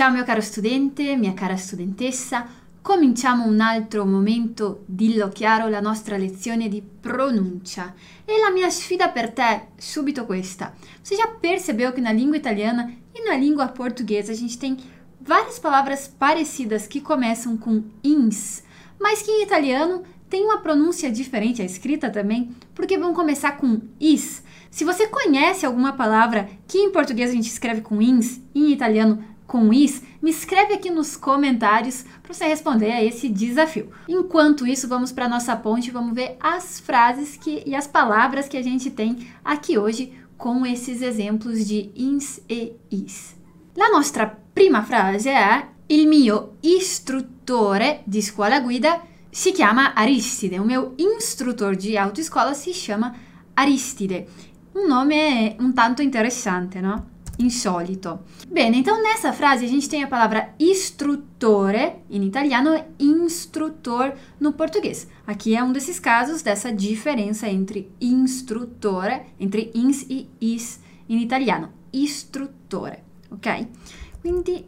Ciao mio caro studente, mia cara studentessa, cominciamo un altro momento, dillo chiaro, la nostra lezione di pronuncia. E la mia sfida per te è subito questa. Você já percebeu que na língua italiana e na língua portuguesa a gente tem várias palavras parecidas que começam com ins, mas que em italiano tem uma pronúncia diferente, a escrita também, porque vão começar com is. Se você conhece alguma palavra que em português a gente escreve com ins e em italiano com is, me escreve aqui nos comentários para você responder a esse desafio. Enquanto isso, vamos para a nossa ponte e vamos ver as frases e as palavras que a gente tem aqui hoje com esses exemplos de ins e is. La nostra prima frase è: il mio istruttore di scuola guida si chiama Aristide. O meu instrutor de autoescola se chama Aristide. Um nome um tanto interessante, no? Insolito. Bene, então nessa frase a gente tem a palavra istruttore in italiano e instrutor no português. Aqui é um desses casos dessa diferença entre instruttore, entre ins e is in italiano. Istruttore, ok? Quindi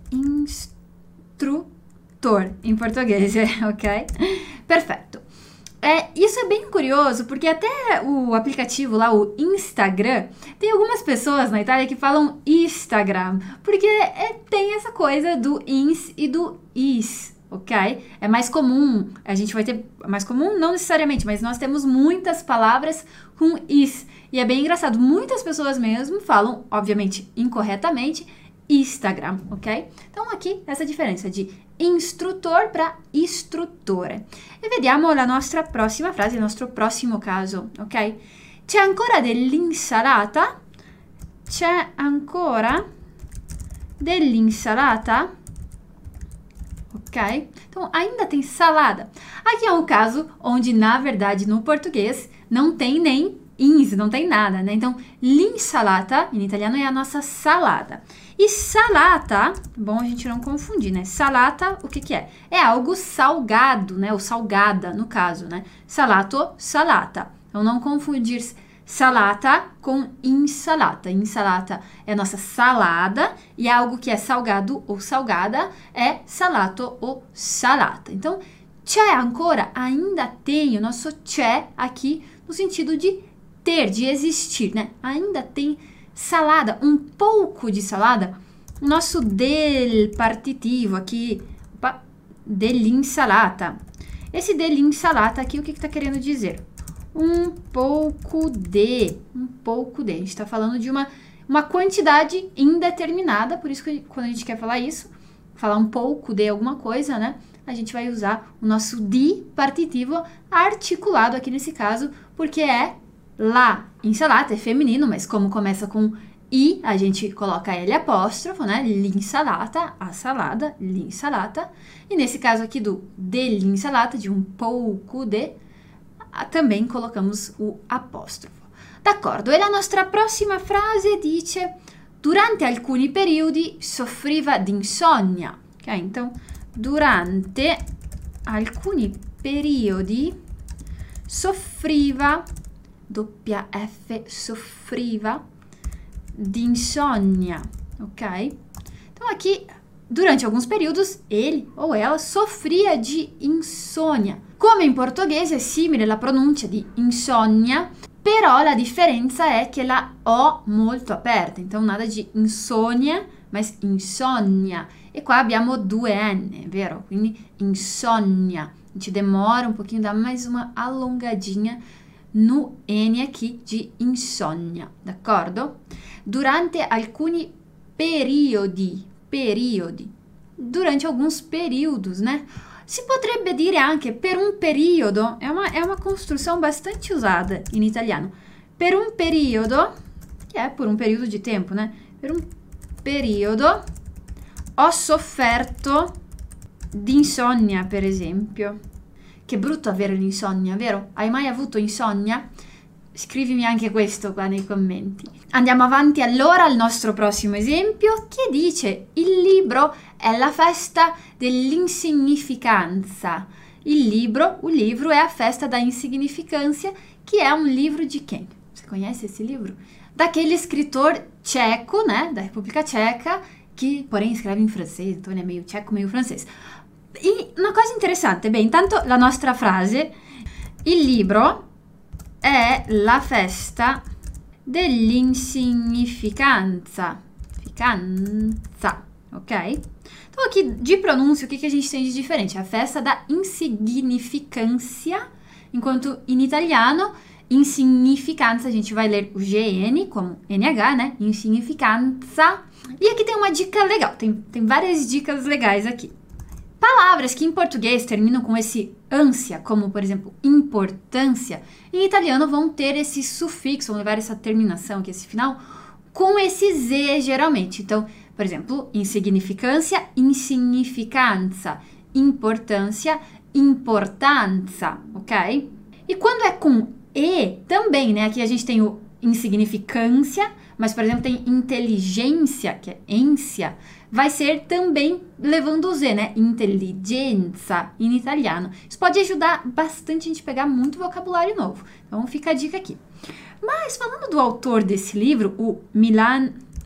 instrutor em português, ok? Perfetto. Isso é bem curioso, porque até o aplicativo lá, o Instagram, tem algumas pessoas na Itália que falam Instagram, porque tem essa coisa do ins e do is, ok? É mais comum, a gente vai ter, mais comum não necessariamente, mas nós temos muitas palavras com is, e é bem engraçado, muitas pessoas mesmo falam, obviamente, incorretamente, Instagram, ok? Então aqui essa diferença de instrutor para istruttore. E vediamo la nostra prossima frase, il nostro prossimo caso, ok? C'è ancora dell'insalata? C'è ancora dell'insalata? Ok? Então ainda tem salada. Aqui é um caso onde, na verdade, no português não tem nem ins, não tem nada, né? Então, l'insalata, em italiano, é a nossa salada. E salata, bom a gente não confundir, né? Salata, o que é? É algo salgado, né? Ou salgada, no caso, né? Salato, salata. Então, não confundir salata com insalata. Insalata é a nossa salada e algo que é salgado ou salgada é salato ou salata. Então, c'è ancora, ainda tem, o nosso c'è aqui no sentido de ter, de existir, né? Ainda tem salada, um pouco de salada. O nosso del partitivo aqui, dell'insalata. Esse dell'insalata aqui, o que está querendo dizer? Um pouco de. A gente está falando de uma quantidade indeterminada, por isso que quando a gente quer falar isso, falar um pouco de alguma coisa, né? A gente vai usar o nosso di partitivo articulado aqui nesse caso, porque é la insalata, é feminino, mas como começa com i, a gente coloca L apóstrofo, né? L'insalata, a salada, l'insalata. E nesse caso aqui do dell'insalata, de um pouco de, também colocamos o apóstrofo. D'accordo, e la nostra prossima frase dice: durante alcuni periodi soffriva di insonnia. Ok, então, durante alcuni periodi soffriva, doppia F, soffriva di insonnia, ok? Então aqui, durante alguns períodos, ele ou ela sofria de insônia. Come in portoghese è simile la pronuncia di insonnia, però la differenza è che la O molto aperta, então nada de insônia, mas insonnia. E qua abbiamo due N, vero? Quindi insonnia. A gente demora um pouquinho, dá mais uma alongadinha no N aqui de insonnia, d'accordo? Durante alcuni periodi, durante alguns períodos, né? Si potrebbe dire anche per un periodo, é uma construção bastante usada in italiano. Per un periodo, que é por um período de tempo, né? Per un periodo ho sofferto di insonnia, per esempio. Che brutto avere l'insonnia, vero? Hai mai avuto insonnia? Scrivimi anche questo qua nei commenti. Andiamo avanti allora al nostro prossimo esempio che dice: il libro è la festa dell'insignificanza. O livro é a festa da insignificância, que é um livro de quem? Você conhece esse livro? Daquele escritor tcheco, né, da República Tcheca, que porém escreve em francese, então ele é meio tcheco, meio francese. E una cosa interessante, beh, intanto la nostra frase, il libro è la festa dell'insignificanza, ok? Então aqui de pronúncia, o que a gente tem de diferente? A festa da insignificância, enquanto em italiano, insignificanza, a gente vai ler o GN como NH, né? Insignificanza. E aqui tem uma dica legal, tem várias dicas legais aqui. Palavras que em português terminam com esse ânsia, como por exemplo importância, em italiano vão ter esse sufixo, vão levar essa terminação aqui, esse final, com esse Z geralmente. Então, por exemplo, insignificância, insignificanza, importância, importanza, ok? E quando é com E, também, né? Aqui a gente tem o insignificância, mas, por exemplo, tem inteligência, que é ência, vai ser também levando o Z, né? Intelligenza, em italiano. Isso pode ajudar bastante a gente pegar muito vocabulário novo. Então, fica a dica aqui. Mas, falando do autor desse livro, o Milan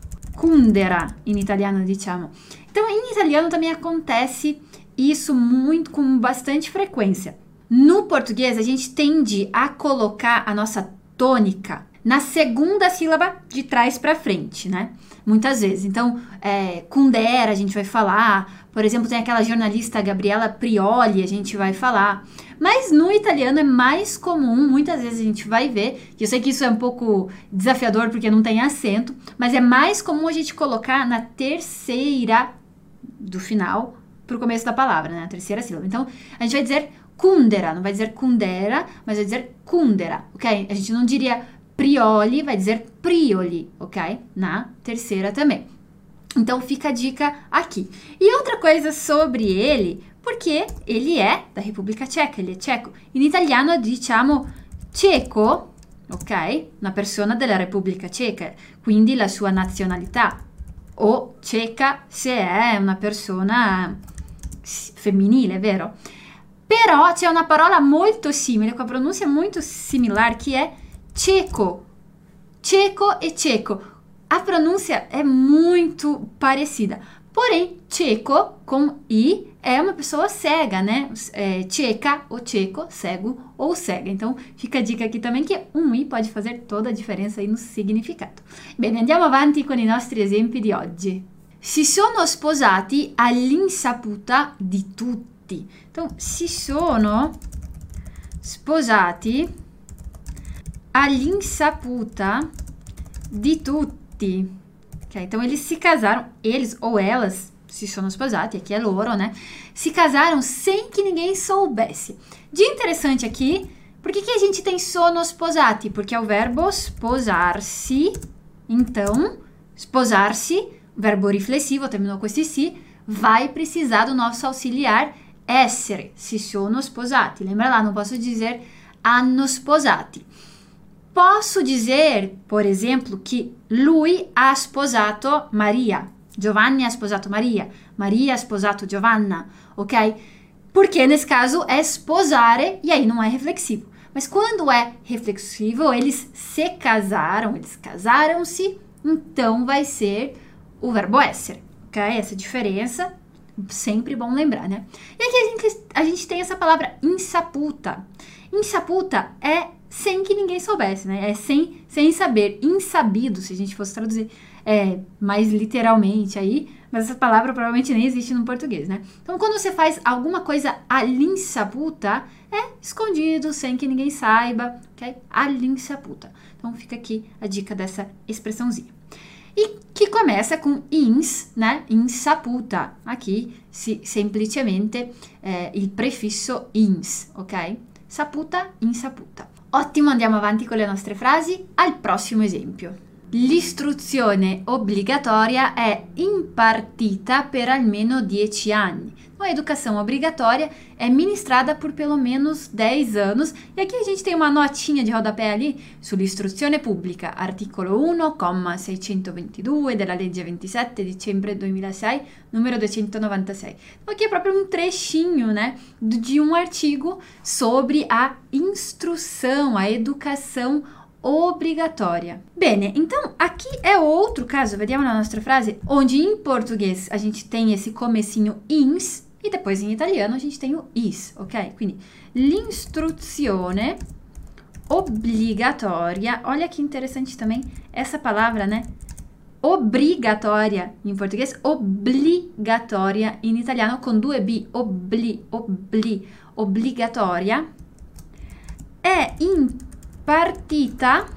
Kundera, em italiano, diciamo. Então, em italiano também acontece isso muito, com bastante frequência. No português, a gente tende a colocar a nossa tônica na segunda sílaba de trás para frente, né? Muitas vezes. Então, Kundera a gente vai falar. Por exemplo, tem aquela jornalista Gabriela Prioli, a gente vai falar. Mas no italiano é mais comum, muitas vezes a gente vai ver, e eu sei que isso é um pouco desafiador porque não tem acento, mas é mais comum a gente colocar na terceira do final para o começo da palavra, né? A terceira sílaba. Então, a gente vai dizer Kundera, não vai dizer Kundera, mas vai dizer Kundera, ok? A gente não diria Prioli, vai dizer Prioli, ok? Na terceira também. Então, fica a dica aqui. E outra coisa sobre ele, porque ele é da Repubblica Ceca, ele é tcheco. In italiano diciamo ceco, ok? Una persona della Repubblica Ceca, quindi la sua nazionalità. O ceca se è una persona femminile, vero? Però c'è una parola molto simile, com a pronúncia muito similar, que é ceco. Ceco e ceco. A pronúncia é muito parecida. Porém, ceco, com I, é uma pessoa cega, né? Ceca ou ceco, cego ou cega. Então, fica a dica aqui também que um I pode fazer toda a diferença aí no significato. Bene, andiamo avanti con i nostri esempi di oggi. Si sono sposati all'insaputa di tutti. Então, si sono sposati all'insaputa di tutti. Okay? Então, eles se casaram, eles ou elas, si sono sposati, aqui é loro, né? Se casaram sem que ninguém soubesse. De interessante aqui, por que a gente tem sono sposati? Porque é o verbo sposarsi. Então, sposarsi, verbo riflessivo, terminou com esse si, vai precisar do nosso auxiliar essere. Si sono sposati. Lembra lá, não posso dizer hanno sposati. Posso dizer, por exemplo, que lui ha sposato Maria, Giovanni ha sposato Maria, Maria ha sposato Giovanna, ok? Porque nesse caso é sposare e aí não é reflexivo. Mas quando é reflexivo, eles se casaram, eles casaram-se, então vai ser o verbo essere, ok? Essa diferença, sempre bom lembrar, né? E aqui a gente tem essa palavra insaputa. Insaputa é sem que ninguém soubesse, né? É sem saber, insabido, se a gente fosse traduzir mais literalmente aí, mas essa palavra provavelmente nem existe no português, né? Então, quando você faz alguma coisa all'insaputa, é escondido, sem que ninguém saiba, ok? All'insaputa. Então, fica aqui a dica dessa expressãozinha. E que começa com ins, né? Insaputa. Aqui, semplicemente, il prefisso ins, ok? Saputa, insaputa. Ottimo, andiamo avanti con le nostre frasi. Al prossimo esempio. L'istruzione obbligatoria è impartita per almeno 10 anni. Então, a educação obrigatória é ministrada por pelo menos 10 anos. E aqui a gente tem uma notinha de rodapé ali sull'istruzione pubblica, articolo 1, comma 622 della legge 27 dicembre 2006, número 296. Então, aqui é próprio um trechinho, né, de um artigo sobre a instrução, a educação obrigatória. Bene, então aqui é outro caso, vediamo na nostra frase, onde em português a gente tem esse comecinho ins e depois em italiano a gente tem o is, ok? Quindi l'istruzione obrigatória, olha que interessante também essa palavra, né? Obrigatória em português, obrigatória em italiano com due B, obrigatória, è impartita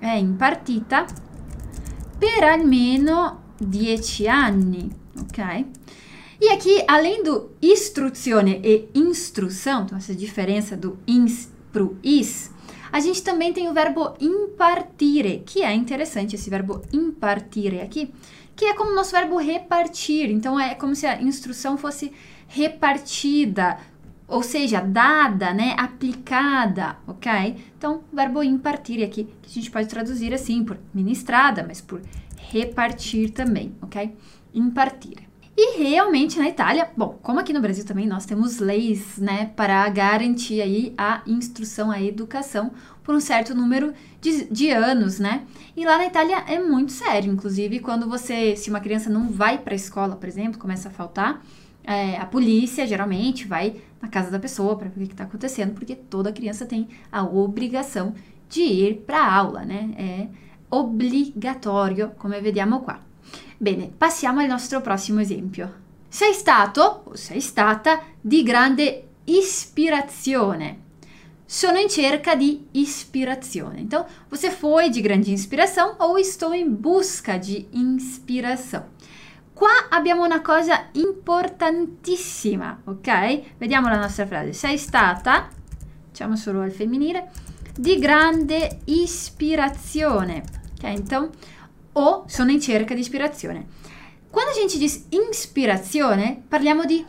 per almeno 10 anni, ok? E aqui, além do istruzione e instrução, então essa diferença do ins pro is, a gente também tem o verbo impartire, que é interessante esse verbo impartire aqui, que é como o nosso verbo repartir. Então, é como se a instrução fosse repartida, ou seja, dada, né, aplicada, ok? Então, o verbo impartire aqui, que a gente pode traduzir assim, por ministrada, mas por repartir também, ok? Impartire. E realmente na Itália, bom, como aqui no Brasil também nós temos leis, né, para garantir aí a instrução, a educação por um certo número de anos, né? E lá na Itália é muito sério, inclusive quando se uma criança não vai para a escola, por exemplo, começa a faltar, a polícia geralmente vai na casa da pessoa para ver o que está acontecendo, porque toda criança tem a obrigação de ir para a aula, né? É obrigatório, come vediamo qua. Bene, passiamo al nostro prossimo esempio. Sei stato o sei stata di grande ispirazione. Sono in cerca di ispirazione. Então, você foi de grande inspiração ou estou em busca de inspiração. Qua abbiamo una cosa importantissima, ok? Vediamo la nostra frase. Sei stata, diciamo solo al femminile, di grande ispirazione. Ok? Então, o sono in cerca di ispirazione. Quando a gente diz inspirazione, parliamo di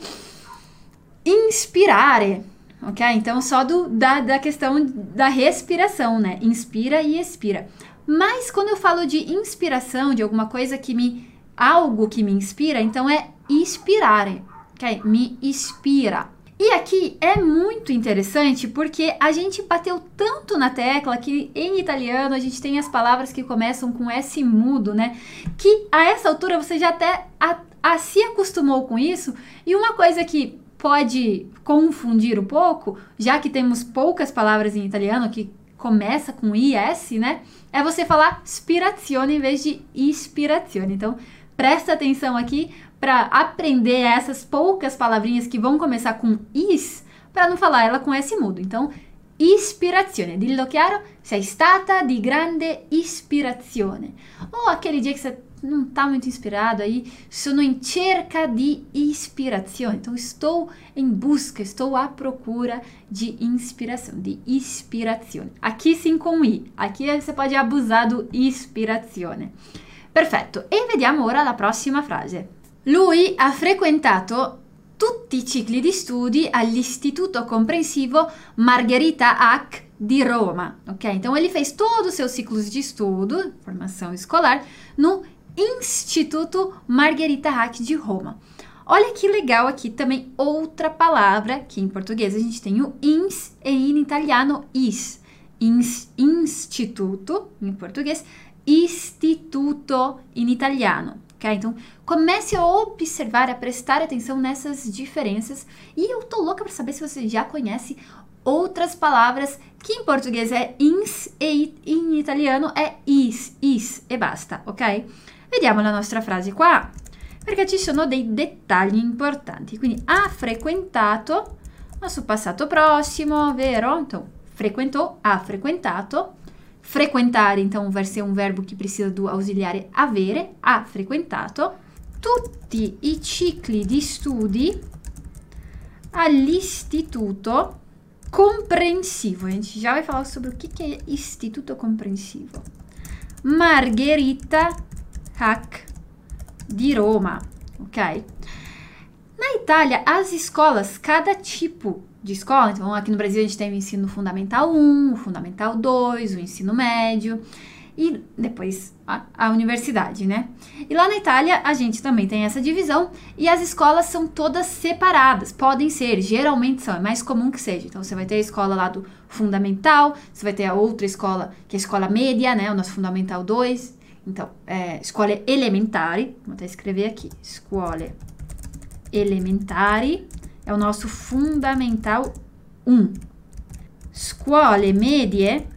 inspirare, ok? Então, só da questão da respiração, né? Inspira e expira. Mas quando eu falo de inspiração, de alguma coisa algo que me inspira, então é inspirare, ok? Me inspira. E aqui é muito interessante porque a gente bateu tanto na tecla que em italiano a gente tem as palavras que começam com S mudo, né? Que a essa altura você já até se acostumou com isso. E uma coisa que pode confundir um pouco, já que temos poucas palavras em italiano que começa com IS, né? É você falar spirazione em vez de ispirazione. Então, presta atenção aqui para aprender essas poucas palavrinhas que vão começar com is, para não falar ela com S mudo. Então, ispirazione. Dillo chiaro, sei stata di grande ispirazione. Ou aquele dia que você não está muito inspirado aí, sono in cerca di ispirazione. Então, estou em busca, estou à procura de inspiração, de ispirazione. Aqui sim com I. Aqui você pode abusar do ispirazione. Perfetto. E vediamo ora la prossima frase. Lui ha frequentato tutti i cicli di studi all'Istituto Comprensivo Margherita Hack di Roma, ok? Então, ele fez todos os seus ciclos de estudo, formação escolar, no Instituto Margherita Hack de Roma. Olha que legal aqui também outra palavra, que em português a gente tem o ins e em italiano is. Instituto, em português, istituto em italiano. Okay? Então, comece a observar, a prestar atenção nessas diferenças. E eu tô louca para saber se você já conhece outras palavras que em português é ins e em italiano é is e basta, ok? Vediamo la nostra frase qua, perché ci sono dei dettagli importanti. Quindi, ha frequentato, nosso passato prossimo, vero? Então, frequentou, ha frequentato. Frequentare, então, vai ser um verbo que precisa do ausiliare avere, ha frequentato tutti i cicli di studi all'Istituto Comprensivo. A gente já vai falar sobre o que é Istituto Comprensivo. Margherita Hack di Roma, ok? Na Itália, as escolas, cada tipo de escola, então aqui no Brasil a gente tem o ensino fundamental 1, o fundamental 2, o ensino médio, e depois a universidade, né? E lá na Itália a gente também tem essa divisão e as escolas são todas separadas, podem ser, geralmente são, é mais comum que seja. Então você vai ter a escola lá do fundamental, você vai ter a outra escola, que é a escola média, né? O nosso fundamental 2. Então, scuole elementari, vou até escrever aqui, scuole elementari, é o nosso fundamental 1. Scuole medie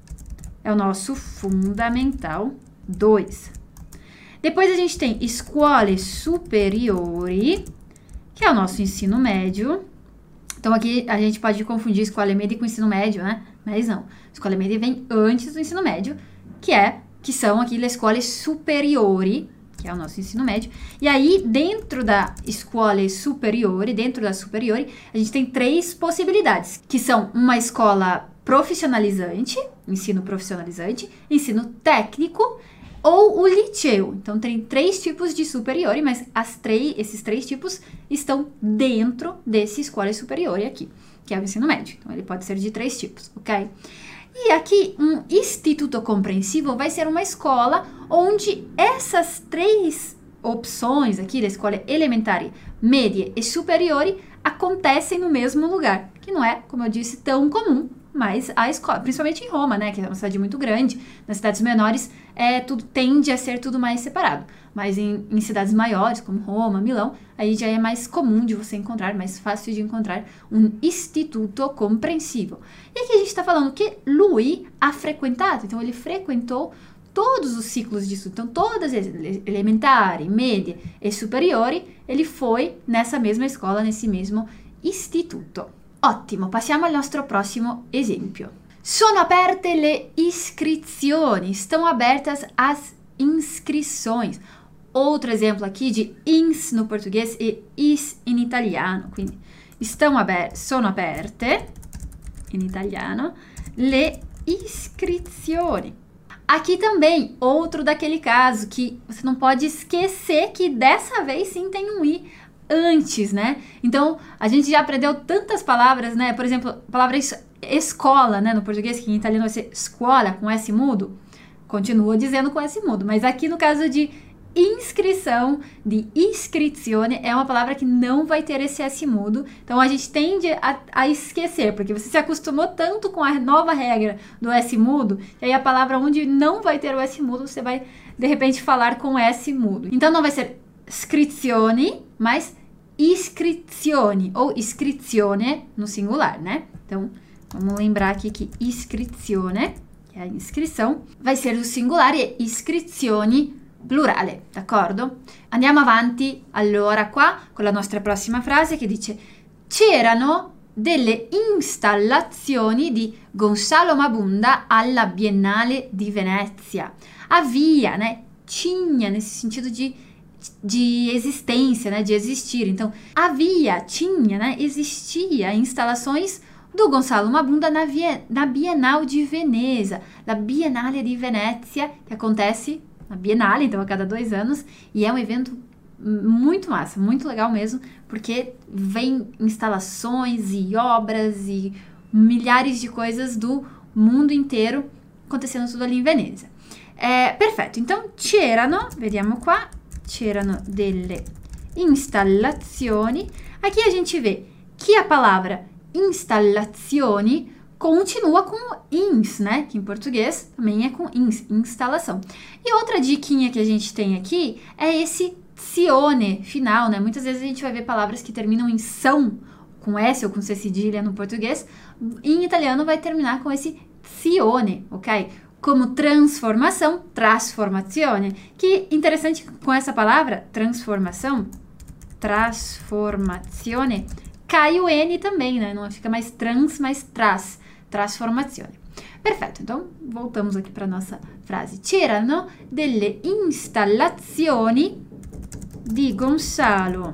é o nosso fundamental 2. Depois a gente tem scuole superiori, que é o nosso ensino médio. Então aqui a gente pode confundir scuole medie com ensino médio, né? Mas não, scuole medie vem antes do ensino médio, que são aqui le scuole superiori, que é o nosso ensino médio. E aí, dentro da scuole superiori, dentro da superiori, a gente tem 3 possibilidades, que são uma escola profissionalizante, ensino profissionalizante, ensino técnico ou o liceu. Então, tem 3 tipos de superiori, mas esses 3 tipos estão dentro desse scuole superiori aqui, que é o ensino médio. Então, ele pode ser de 3 tipos, ok? E aqui, um instituto comprensivo vai ser uma escola onde essas 3 opções aqui, da escola elementare, média e superiori, acontecem no mesmo lugar, que não é, como eu disse, tão comum, mas a escola, principalmente em Roma, né, que é uma cidade muito grande, nas cidades menores, tudo tende a ser tudo mais separado. Mas em cidades maiores, como Roma, Milão, aí já é mais comum de você encontrar, mais fácil de encontrar um istituto comprensivo. E aqui a gente está falando que lui ha frequentato, então ele frequentou todos os ciclos de estudo, então todas as elementari, média e superiori, ele foi nessa mesma escola, nesse mesmo istituto. Ottimo, passiamo al nostro prossimo esempio. Sono aperte le iscrizioni, estão abertas as inscrições. Outro exemplo aqui de ins no português e is in italiano, quindi sono aperte, in italiano, le iscrizioni. Aqui também, outro daquele caso que você não pode esquecer que dessa vez sim tem um i antes, né? Então, a gente já aprendeu tantas palavras, né? Por exemplo, a palavra escola, né? No português, que em italiano vai ser scuola, com S mudo. Continua dizendo com S mudo, mas aqui no caso de inscrição, de iscrizione, é uma palavra que não vai ter esse S mudo. Então, a gente tende a esquecer, porque você se acostumou tanto com a nova regra do S mudo, que aí a palavra onde não vai ter o S mudo, você vai, de repente, falar com S mudo. Então, não vai ser scrizioni, mas iscrizioni, ou iscrizione no singular, né? Então, vamos lembrar aqui que iscrizione, que é a inscrição, vai ser o singular e iscrizioni plurale, d'accordo? Andiamo avanti allora qua con la nostra prossima frase che dice: c'erano delle installazioni di Gonzalo Mabunda alla Biennale di Venezia. Havia, né? Tinha, nesse sentido de existência, né? De existir. Então, tinha, né? Existia instalações do Gonzalo Mabunda na Bienal de Veneza, na Biennale di Venezia, que acontece na Bienale, então a cada 2 anos, e é um evento muito massa, muito legal mesmo, porque vem instalações e obras e milhares de coisas do mundo inteiro acontecendo tudo ali em Veneza. Perfetto, então c'erano, vediamo qua, c'erano delle installazioni. Aqui a gente vê que a palavra installazioni continua com ins, né? Que em português também é com ins, instalação. E outra diquinha que a gente tem aqui é esse zione final, né? Muitas vezes a gente vai ver palavras que terminam em são, com S ou com C cedilha no português. Em italiano vai terminar com esse zione, ok? Como transformação, trasformazione. Que interessante com essa palavra, transformação, trasformazione, cai o N também, né? Não fica mais trans, mas trasformazione. Perfetto, então voltamos aqui para nossa frase. C'erano delle installazioni di Gonzalo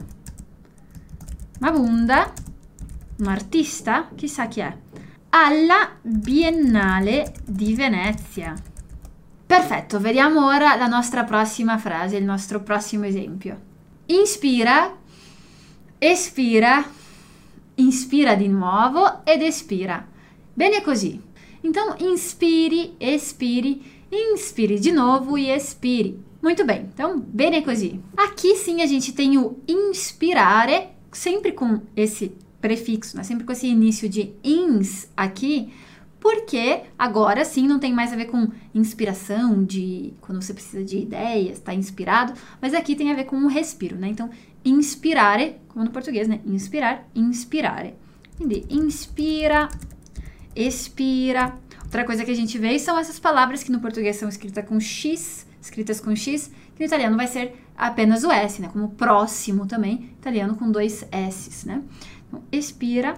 Mabunda, un artista, chissà chi è, alla Biennale di Venezia. Perfetto, vediamo ora la nostra prossima frase, il nostro prossimo esempio. Inspira, espira, inspira di nuovo ed espira. Bene così. Então, inspire, expire Inspire de novo e expire. Muito bem, então, bene così. Aqui sim a gente tem o inspirare, sempre com esse prefixo, né? Sempre com esse início de ins aqui, porque agora sim não tem mais a ver com inspiração, de quando você precisa de ideias, está inspirado, mas aqui tem a ver com o respiro, né? Então, inspirare, como no português, né? Inspirar, inspirare. Quindi, inspira, expira. Outra coisa que a gente vê são essas palavras que no português são escritas com X, que no italiano vai ser apenas o S, né? Como próximo também, italiano com 2 S's, né? Então, expira,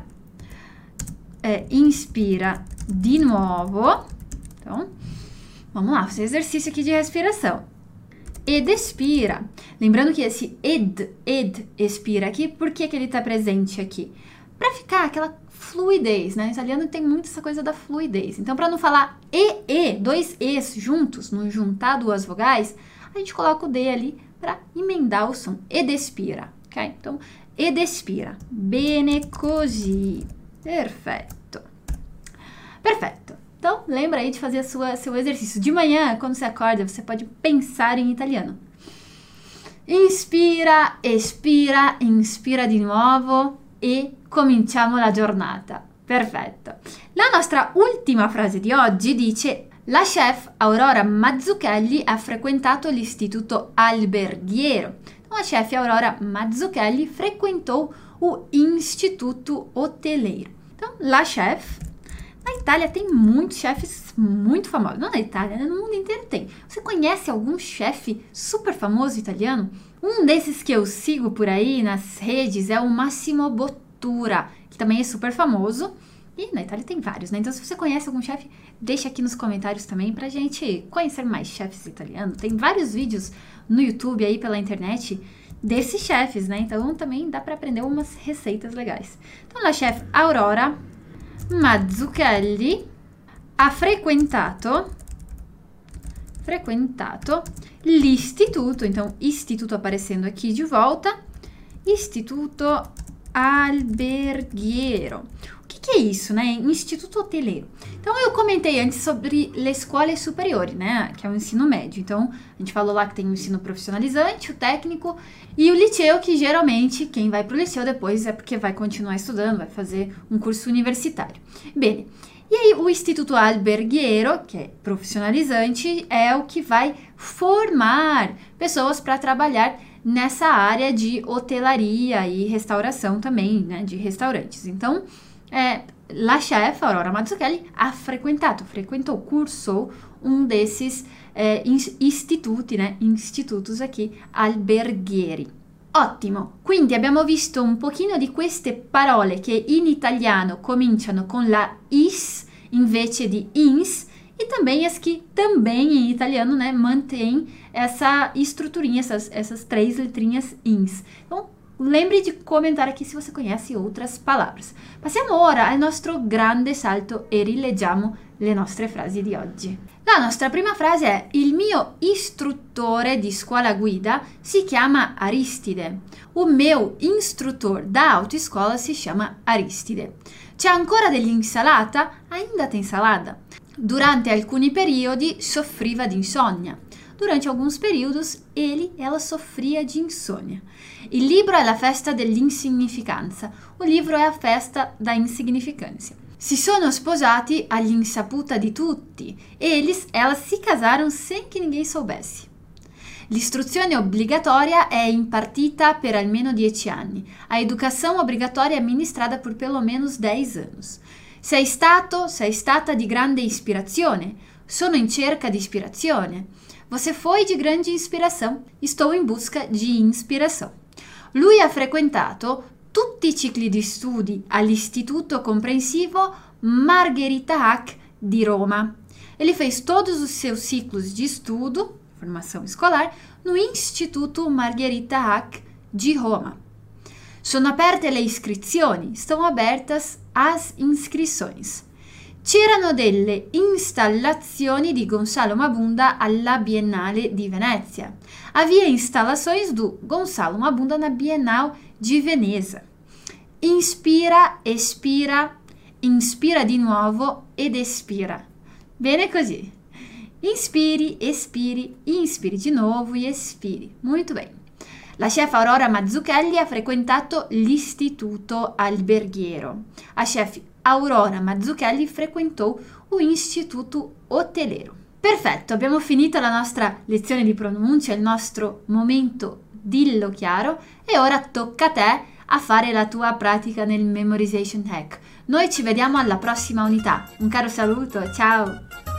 inspira de novo. Então, vamos lá, fazer exercício aqui de respiração. Ed expira. Lembrando que esse ed expira aqui, por que ele está presente aqui? Para ficar aquela fluidez, né? O italiano tem muito essa coisa da fluidez. Então, para não falar dois E's juntos, não juntar duas vogais, a gente coloca o D ali para emendar o som. Ed expira, ok? Então, ed expira. Bene così. Perfeito. Perfeito. Então, lembra aí de fazer seu exercício. De manhã, quando você acorda, você pode pensar em italiano. Inspira, espira, inspira di nuovo e cominciamo la giornata. Perfetto. La nostra ultima frase di oggi dice: la chef Aurora Mazzucchelli ha frequentato l'istituto alberghiero. Então, a chefe Aurora Mazzucchelli frequentou o Instituto Hoteleiro. Então, la chef, na Itália tem muitos chefes muito famosos. Não na Itália, né? No mundo inteiro tem. Você conhece algum chefe super famoso italiano? Um desses que eu sigo por aí nas redes é o Massimo Bottura, que também é super famoso. E na Itália tem vários, né? Então, se você conhece algum chefe, deixa aqui nos comentários também pra gente conhecer mais chefes italianos. Tem vários vídeos no YouTube aí pela internet desses chefes, né? Então, também dá pra aprender umas receitas legais. Então, a chefe Aurora Mazzucchelli ha frequentato l'istituto, então istituto aparecendo aqui de volta, Istituto Alberghiero. O que é isso, né? Instituto Hoteleiro. Então, eu comentei antes sobre le scuole superiori, né? Que é o ensino médio. Então, a gente falou lá que tem o ensino profissionalizante, o técnico e o liceu, que geralmente quem vai para o liceu depois é porque vai continuar estudando, vai fazer um curso universitário. Bem, e aí o Instituto Alberghiero, que é profissionalizante, é o que vai formar pessoas para trabalhar nessa área de hotelaria e restauração também, né? De restaurantes. Então, la chef Aurora Mazzucchelli frequentou, cursou um desses istituti, né? Institutos aqui, alberghieri. Ottimo, quindi abbiamo visto un pochino di queste parole che in italiano cominciano con la is invece di ins e também as que também em italiano, né, mantém essa estruturinha, essas 3 letrinhas ins. Então, lembre de comentar aqui se você conhece outras palavras. Passiamo ora al nostro grande salto e rileggiamo le nostre frasi di oggi. La nostra prima frase è: il mio istruttore di scuola guida si chiama Aristide. O meu instrutor da autoescola si chiama Aristide. C'è ancora dell'insalata? Ainda tem salada? Durante alcuni periodi soffriva di insonnia. Durante alguns períodos, ela sofria de insônia. Il libro è la festa dell'insignificanza. O livro è a festa da insignificância. Si sono sposati all'insaputa di tutti. Elas si casaram sem que ninguém soubesse. L'istruzione obbligatoria è impartita per almeno 10 anni. A educação obrigatória é ministrada por pelo menos 10 anos. Sei stata di grande ispirazione. Sono in cerca di ispirazione. Você foi de grande inspiração. Estou em busca de inspiração. Lui ha frequentato tutti i cicli di studi all'Istituto Comprensivo Margherita Hack di Roma. Ele fez todos os seus ciclos de estudo, formação escolar, no Instituto Margherita Hack di Roma. Sono aperte le iscrizioni, estão abertas as inscrições. C'erano delle installazioni di Gonzalo Mabunda alla Biennale di Venezia. Havia instalações do Gonzalo Mabunda na Bienal de Veneza. Inspira, espira, inspira di nuovo ed espira. Bene così. Inspiri, expiri, inspiri de novo e expiri. Muito bem. La chef Aurora Mazzucchelli ha frequentato l'istituto alberghiero. A chef Aurora Mazzucchelli frequentò un istituto hoteliero. Perfetto, abbiamo finito la nostra lezione di pronuncia, il nostro momento dillo chiaro e ora tocca a te a fare la tua pratica nel Memorization Hack. Noi ci vediamo alla prossima unità. Un caro saluto, ciao!